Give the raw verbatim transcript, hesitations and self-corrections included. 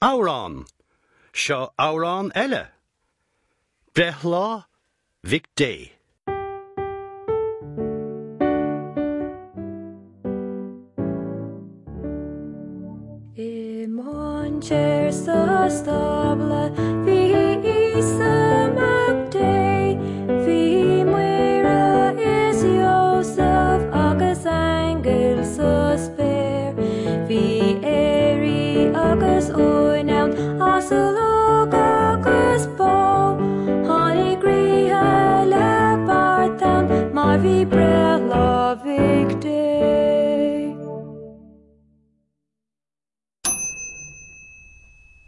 Áran, seo Áran eile. Brethláth Vic Day. Im Manchester stable, wie